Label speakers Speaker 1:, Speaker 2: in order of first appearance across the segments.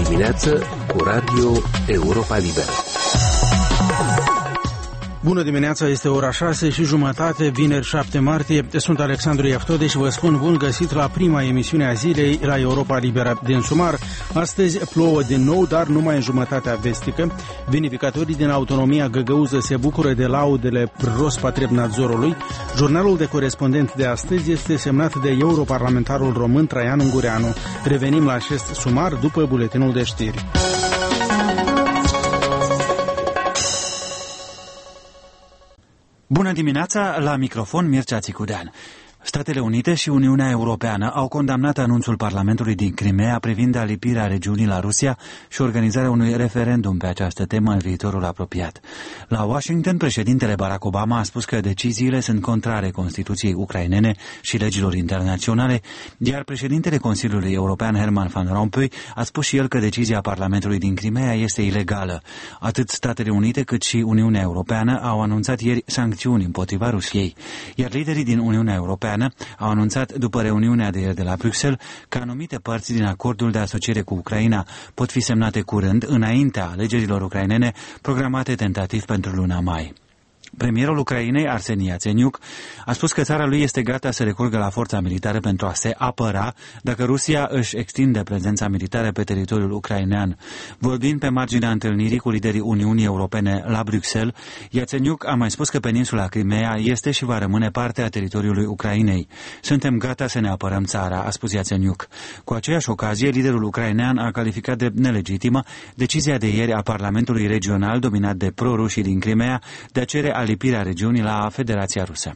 Speaker 1: dimineață cu Radio Europa Liberă.
Speaker 2: Bună dimineața, este ora 6:30, vineri 7 martie. Sunt Alexandru Iaftode și vă spun bun găsit la prima emisiune a zilei la Europa Liberă. Din sumar, astăzi plouă din nou, dar numai în jumătatea vestică. Vinificatorii din autonomia găgăuză se bucură de laudele Rospatrebnadzorului. Jurnalul de corespondent de astăzi este semnat de europarlamentarul român Traian Ungureanu. Revenim la acest sumar după buletinul de știri.
Speaker 3: Bună dimineața, la microfon Mircea Țicudean. Statele Unite și Uniunea Europeană au condamnat anunțul Parlamentului din Crimea privind alipirea regiunii la Rusia și organizarea unui referendum pe această temă în viitorul apropiat. La Washington, președintele Barack Obama a spus că deciziile sunt contrare Constituției ucrainene și legilor internaționale, iar președintele Consiliului European Herman Van Rompuy a spus și el că decizia Parlamentului din Crimea este ilegală. Atât Statele Unite cât și Uniunea Europeană au anunțat ieri sancțiuni împotriva Rusiei, iar liderii din Uniunea Europeană au anunțat după reuniunea de ieri de la Bruxelles că anumite părți din acordul de asociere cu Ucraina pot fi semnate curând, înaintea alegerilor ucrainene programate tentativ pentru luna mai. Premierul Ucrainei, Arseni Iațeniuc, a spus că țara lui este gata să recurgă la forța militară pentru a se apăra dacă Rusia își extinde prezența militară pe teritoriul ucrainean. Vorbind pe marginea întâlnirii cu liderii Uniunii Europene la Bruxelles, Iațeniuc a mai spus că peninsula Crimea este și va rămâne parte a teritoriului Ucrainei. Suntem gata să ne apărăm țara, a spus Iațeniuc. Cu aceeași ocazie, liderul ucrainean a calificat de nelegitimă decizia de ieri a Parlamentului regional dominat de pro-rușii din Crimea de a cere alipirea regiunii la Federația Rusă.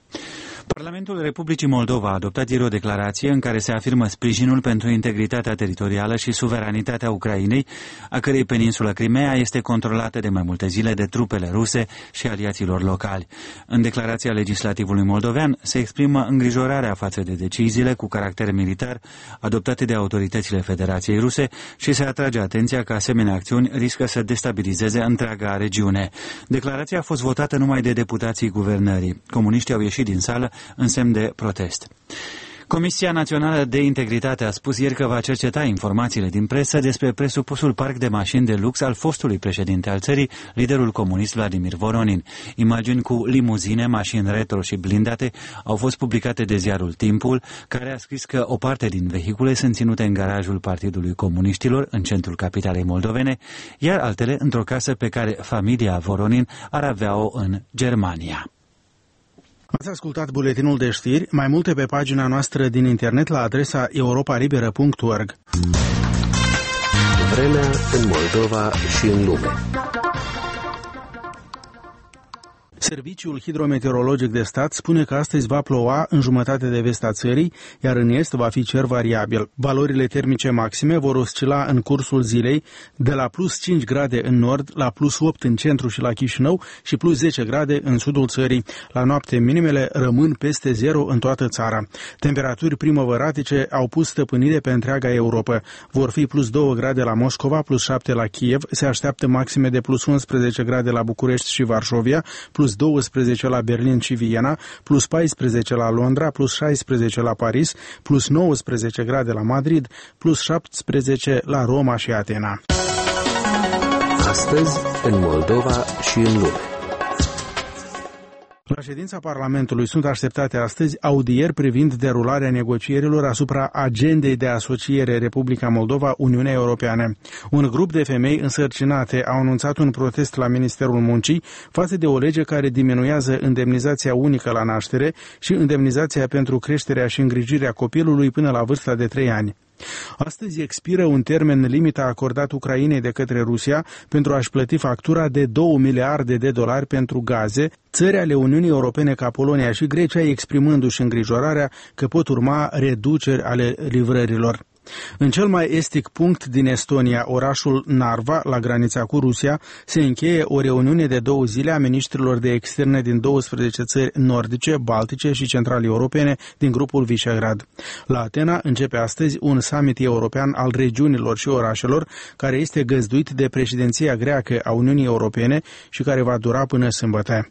Speaker 3: Parlamentul Republicii Moldova a adoptat ieri o declarație în care se afirmă sprijinul pentru integritatea teritorială și suveranitatea Ucrainei, a cărei peninsulă Crimea este controlată de mai multe zile de trupele ruse și aliaților locali. În declarația legislativului moldovean se exprimă îngrijorarea față de deciziile cu caracter militar adoptate de autoritățile Federației Ruse și se atrage atenția că asemenea acțiuni riscă să destabilizeze întreaga regiune. Declarația a fost votată numai de deputații guvernării. Comuniștii au ieșit din sală în semn de protest. Comisia Națională de Integritate a spus ieri că va cerceta informațiile din presă despre presupusul parc de mașini de lux al fostului președinte al țării, liderul comunist Vladimir Voronin. Imagini cu limuzine, mașini retro și blindate au fost publicate de ziarul Timpul, care a scris că o parte din vehicule sunt ținute în garajul Partidului Comuniștilor, în centrul capitalei moldovene, iar altele într-o casă pe care familia Voronin ar avea-o în Germania.
Speaker 2: Ați ascultat buletinul de știri, mai multe pe pagina noastră din internet la adresa europalibera.org.
Speaker 1: Vremea în Moldova și în lume.
Speaker 2: Serviciul hidrometeorologic de stat spune că astăzi va ploua în jumătate de vest a țării, iar în est va fi cer variabil. Valorile termice maxime vor oscila în cursul zilei de la plus 5 grade în nord, la plus 8 în centru și la Chișinău și plus 10 grade în sudul țării. La noapte minimele rămân peste 0 în toată țara. Temperaturi primăvăratice au pus stăpânire pe întreaga Europa. Vor fi plus 2 grade la Moscova, plus 7 la Kiev, se așteaptă maxime de plus 11 grade la București și Varșovia, plus 12 la Berlin și Viena, plus 14 la Londra, plus 16 la Paris, plus 19 grade la Madrid, plus 17 la Roma și Atena.
Speaker 1: Astăzi, în Moldova și în lume.
Speaker 2: La ședința Parlamentului sunt așteptate astăzi audieri privind derularea negocierilor asupra agendei de asociere Republica Moldova-Uniunea Europeană. Un grup de femei însărcinate au anunțat un protest la Ministerul Muncii față de o lege care diminuează indemnizația unică la naștere și indemnizația pentru creșterea și îngrijirea copilului până la vârsta de 3 ani. Astăzi expiră un termen limită acordat Ucrainei de către Rusia pentru a-și plăti factura de $2 miliarde pentru gaze, țări ale Uniunii Europene ca Polonia și Grecia exprimându-și îngrijorarea că pot urma reduceri ale livrărilor. În cel mai estic punct din Estonia, orașul Narva, la granița cu Rusia, se încheie o reuniune de 2 zile a miniștrilor de externe din 12 țări nordice, baltice și centrale europene din grupul Visegrad. La Atena începe astăzi un summit european al regiunilor și orașelor, care este găzduit de președinția greacă a Uniunii Europene și care va dura până sâmbătă.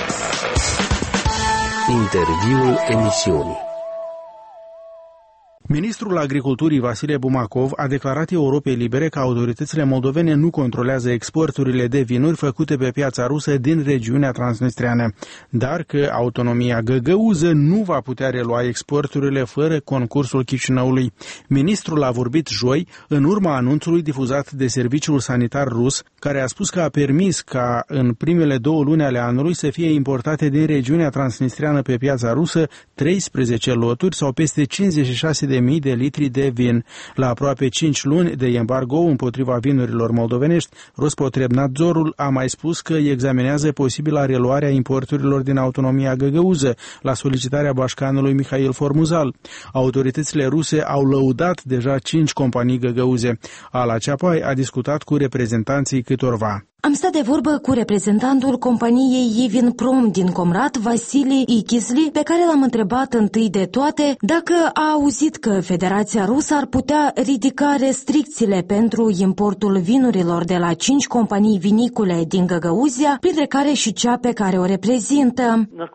Speaker 1: Interviul emisiunii.
Speaker 2: Ministrul Agriculturii Vasile Bumacov a declarat Europei Libere că autoritățile moldovene nu controlează exporturile de vinuri făcute pe piața rusă din regiunea transnistreană, dar că autonomia găgăuză nu va putea relua exporturile fără concursul Chișinăului. Ministrul a vorbit joi în urma anunțului difuzat de Serviciul Sanitar Rus, care a spus că a permis ca în primele 2 luni ale anului să fie importate din regiunea transnistreană pe piața rusă 13 loturi sau peste 56.000 de litri de vin. La aproape 5 luni de embargo împotriva vinurilor moldovenești, Rospotrebnadzorul a mai spus că examinează posibila reluarea importurilor din autonomia găgăuză la solicitarea bașcanului Mihail Formuzal. Autoritățile ruse au lăudat deja 5 companii găgăuze. Ala Ceapai a discutat cu reprezentanții câtorva.
Speaker 4: Am stat de vorbă cu reprezentantul companiei Evinprom din Comrat, Vasili Ikisli, pe care l-am întrebat întâi de toate dacă a auzit că Federația Rusă ar putea ridica restricțiile pentru importul vinurilor de la 5 companii vinicule din Găgăuzia, printre care și cea pe care o reprezintă.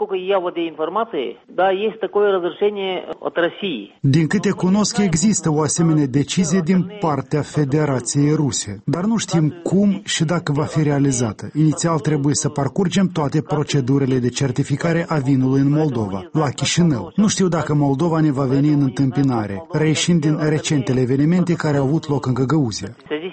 Speaker 5: Din câte cunosc, există o asemenea decizie din partea Federației Ruse, dar nu știm cum și dacă va fi realizată. Inițial trebuie să parcurgem toate procedurile de certificare a vinului în Moldova, la Chișinău. Nu știu dacă Moldova ne va veni în întâmpinare, reieșind din recentele evenimente care au avut loc în Găgăuzia.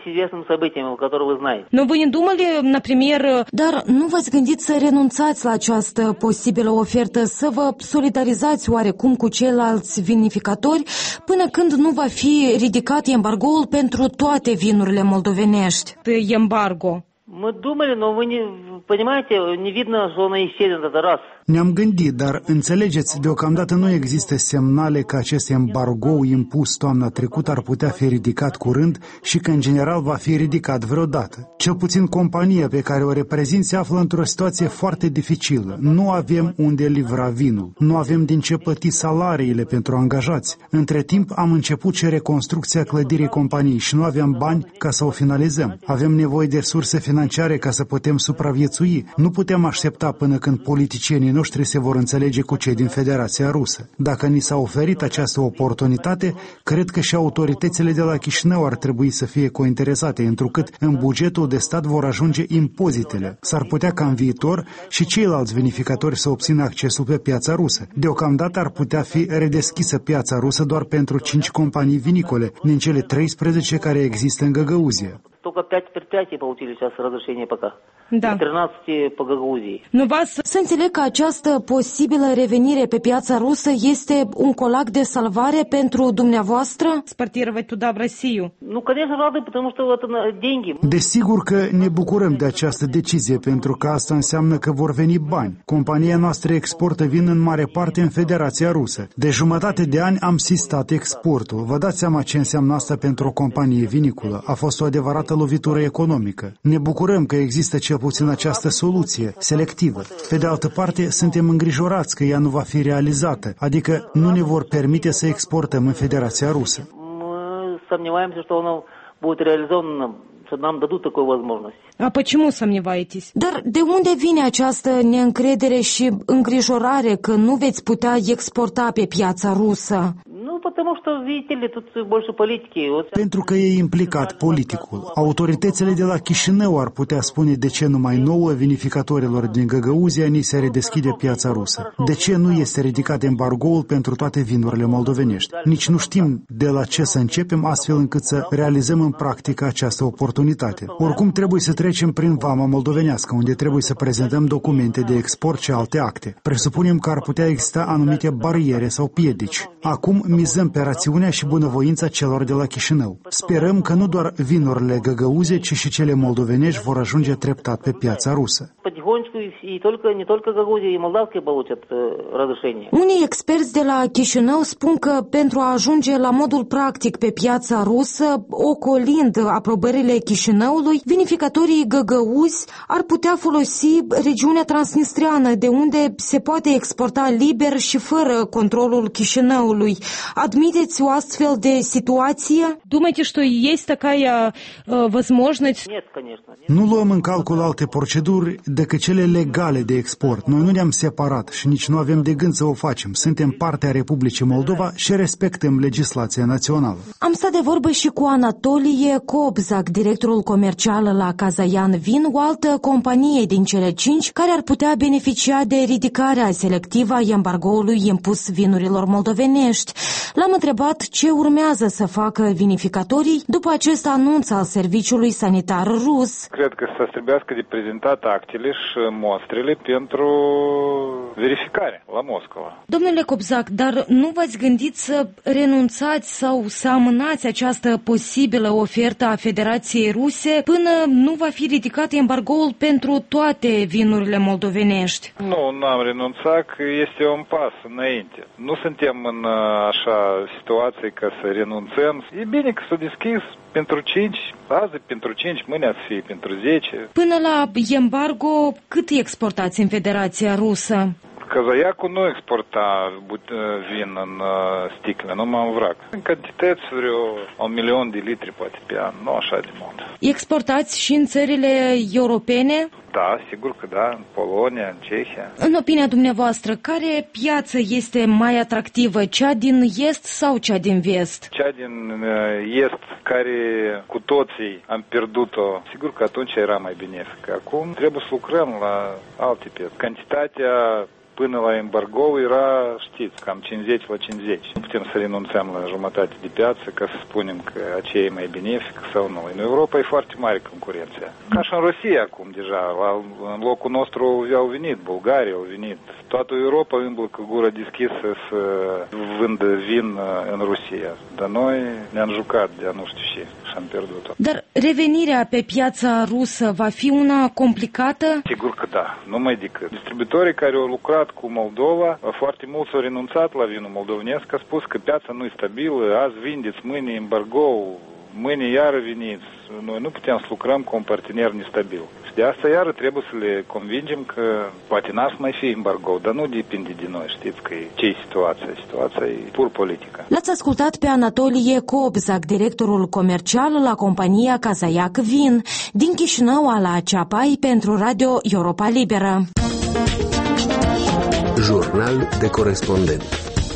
Speaker 4: Dar nu v-ați gândit să renunțați la această posibilă ofertă, să vă solidarizați oarecum cu ceilalți vinificatori până când nu va fi ridicat embargoul pentru toate vinurile moldovenești?
Speaker 6: Embargo.
Speaker 5: Ne-am gândit, dar înțelegeți, deocamdată nu există semnale că acest embargo impus toamna trecută ar putea fi ridicat curând și că în general va fi ridicat vreodată. Cel puțin compania pe care o reprezint se află într-o situație foarte dificilă. Nu avem unde livra vinul, nu avem din ce plăti salariile pentru angajați. Între timp am început și reconstrucția clădirii companiei și nu aveam bani ca să o finalizăm. Avem nevoie de resurse financiare ca să putem supraviețui. Nu putem aștepta până când politicienii noștri se vor înțelege cu cei din Federația Rusă. Dacă ni s-a oferit această oportunitate, cred că și autoritățile de la Chișinău ar trebui să fie cointeresate, întrucât în bugetul de stat vor ajunge impozitele. S-ar putea ca în viitor și ceilalți vinificatori să obțină accesul pe piața rusă. Deocamdată ar putea fi redeschisă piața rusă doar pentru 5 companii vinicole, din cele 13 care există în Găgăuzia.
Speaker 6: Только 5 предприятий получили сейчас разрешение пока.
Speaker 4: Da.
Speaker 6: 13 по Гагаузии.
Speaker 4: Să înțeleg că această posibilă revenire pe piața rusă este un colac de salvare pentru dumneavoastră?
Speaker 6: Экспортировать туда, в Россию. Ну, конечно, рады, потому что это деньги.
Speaker 5: Desigur că ne bucurăm de această decizie, pentru că asta înseamnă că vor veni bani. Compania noastră exportă vin în mare parte în Federația Rusă. De jumătate de ani am sistat exportul. Vă dați seama ce înseamnă asta pentru o companie viniculă. A fost o adevărată lovitură economică. Ne bucurăm că există cel puțin această soluție selectivă. Pe de altă parte, suntem îngrijorați că ea nu va fi realizată, adică nu ne vor permite să exportăm în Federația Rusă.
Speaker 6: Почему сомневаетесь?
Speaker 4: Dar de unde vine această neîncredere și îngrijorare că nu veți putea exporta pe piața rusă?
Speaker 5: Pentru că e implicat politicul. Autoritățile de la Chișinău ar putea spune de ce numai 9 vinificatorilor din Găgăuzia ni se redeschide piața rusă. De ce nu este ridicat embargoul pentru toate vinurile moldovenești? Nici nu știm de la ce să începem astfel încât să realizăm în practică această oportunitate. Oricum trebuie să trecem prin vama moldovenească, unde trebuie să prezentăm documente de export și alte acte. Presupunem că ar putea exista anumite bariere sau piedici. Acum mizăm pe rațiunea și bunăvoința celor de la Chișinău. Sperăm că nu doar vinurile găgăuze, ci și cele moldovenești vor ajunge treptat pe piața rusă.
Speaker 4: Unii experți de la Chișinău spun că pentru a ajunge la modul practic pe piața rusă, ocolind aprobările Chișinăului, vinificatorii găgăuzi ar putea folosi regiunea transnistreană, de unde se poate exporta liber și fără controlul Chișinăului, admiteți o astfel de situație?
Speaker 6: Думаете, что есть такая возможность? Нет, конечно.
Speaker 5: Nu luăm în calcul alte proceduri decât cele legale de export. Noi nu ne-am separat și nici nu avem de gând să o facem. Suntem parte a Republicii Moldova și respectăm legislația națională.
Speaker 4: Am stat de vorbă și cu Anatolie Kobzak, directorul comercial la Kazayan Vin, o altă companie din cele 5 care ar putea beneficia de ridicarea selectivă a embargoului impus vinurilor moldovenești. L-am întrebat ce urmează să facă vinificatorii după acest anunț al Serviciului Sanitar Rus.
Speaker 7: Cred că să trebuiască de prezentat actele și mostrele pentru verificare la Moscova.
Speaker 6: Domnule Kobzak, dar nu v-ați gândit să renunțați sau să amânați această posibilă ofertă a Federației Ruse până nu va fi ridicat embargoul pentru toate vinurile moldovenești?
Speaker 7: Nu am renunțat, că este un pas înainte. Nu suntem în așa situație ca să renunțăm. E bine că s-a deschis pentru 5, azi pentru 5, mâine ați fi pentru 10.
Speaker 6: Până la embargo, cât exportați în Federația Rusă?
Speaker 7: Kazayakul nu exporta vin în sticle, numai în vrac. În cantități vreo 1.000.000 de litri poate pe an, nu așa de mult.
Speaker 6: Exportați și în țările europene?
Speaker 7: Da, sigur că da, în Polonia, în Cehia.
Speaker 6: În opinia dumneavoastră, care piață este mai atractivă, cea din est sau cea din vest?
Speaker 7: Cea din est, care cu toții am pierdut-o, sigur că atunci era mai benefică. Acum trebuie să lucrăm la alte piețe. Cantitatea până la embargo era, știți, cam 50 la 50. Nu putem să renunțăm la jumătate de piață ca să spunem că aceea e mai benefic sau nu. În Europa e foarte mare concurența. Ca și în Rusia acum deja. În locul nostru au venit, Bulgaria au venit. Toată Europa îmblă cu gura deschisă să vândă vin în Rusia. Dar noi ne-am jucat de nu știu ce și am pierdut-o.
Speaker 6: Dar revenirea pe piața rusă va fi una complicată?
Speaker 7: Sigur că da, numai decât. Distribuitorii care au lucrat cu Moldova, foarte mulți au renunțat la vinul moldovenesc, a spus că piața nu e stabilă, azi vindeți, mâine embargo, mâine iară veniți. Noi nu putem să lucrăm cu un partener nestabil. Și de asta iară trebuie să le convingem că poate n-ar mai fi embargo, dar nu depinde de noi, știți că ce-i situația? Situația e pur politică.
Speaker 4: L-ați ascultat pe Anatolie Kobzak, directorul comercial la compania Kazayak Vin, din Chișinău la Ceapai pentru Radio Europa Liberă.
Speaker 1: Jurnal de corespondent.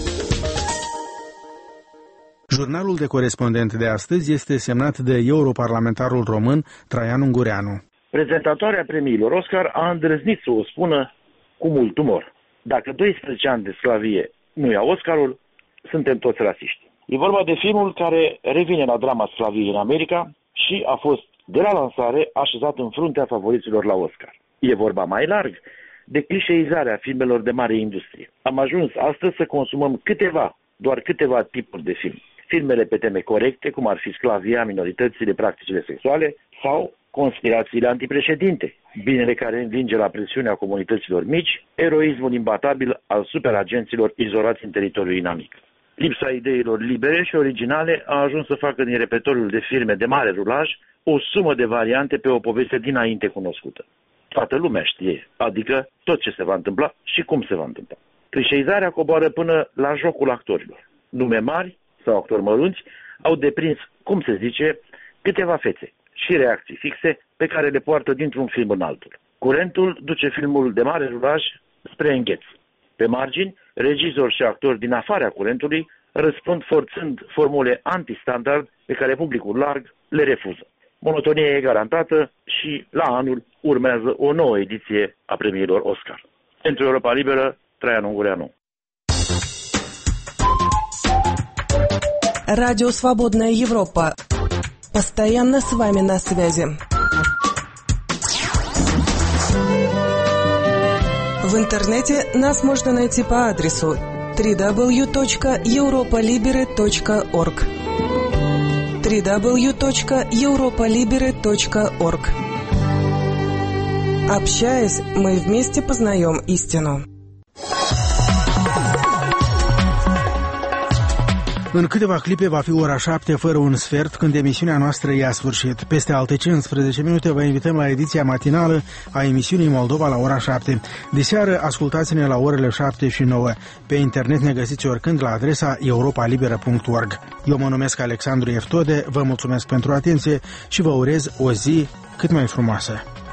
Speaker 2: Jurnalul de corespondent de astăzi este semnat de europarlamentarul român Traian Ungureanu.
Speaker 8: Prezentatoarea premiilor Oscar a îndrăznit să o spună cu mult umor. Dacă 12 ani de sclavie nu ia Oscarul, suntem toți rasiști. E vorba de filmul care revine la drama sclaviei în America și a fost de la lansare așezat în fruntea favoriților la Oscar. E vorba mai larg de clișeizarea filmelor de mare industrie. Am ajuns astăzi să consumăm doar câteva tipuri de film. Filmele pe teme corecte, cum ar fi sclavia, minoritățile, practicile sexuale sau conspirațiile antipreședinte, binele care învinge la presiunea comunităților mici, eroismul imbatabil al superagenților izolați în teritoriul inamic. Lipsa ideilor libere și originale a ajuns să facă din repertoriul de filme de mare rulaj o sumă de variante pe o poveste dinainte cunoscută. Toată lumea știe, adică tot ce se va întâmpla și cum se va întâmpla. Clișeizarea coboară până la jocul actorilor. Nume mari sau actori mărunți au deprins, cum se zice, câteva fețe și reacții fixe pe care le poartă dintr-un film în altul. Curentul duce filmul de mare rulaj spre îngheț. Pe margini, regizori și actori din afara curentului răspund forțând formule antistandard pe care publicul larg le refuză. Monotonia e garantată și la anul urmează o nouă ediție a premiilor Oscar. Pentru Europa Liberă, Traian Ungureanu.
Speaker 9: Радио «Свободная Европа». Постоянно с вами на связи. В интернете нас можно найти по адресу www.europolibere.org www.europolibere.org. Общаясь, мы вместе познаем истину.
Speaker 2: În câteva clipe va fi ora 7 fără un sfert când emisiunea noastră ia sfârșit. Peste alte 15 minute vă invităm la ediția matinală a emisiunii Moldova la ora 7. Diseară ascultați-ne la orele 7 și 9. Pe internet ne găsiți oricând la adresa europalibera.org. Eu mă numesc Alexandru Eftode, vă mulțumesc pentru atenție și vă urez o zi cât mai frumoasă.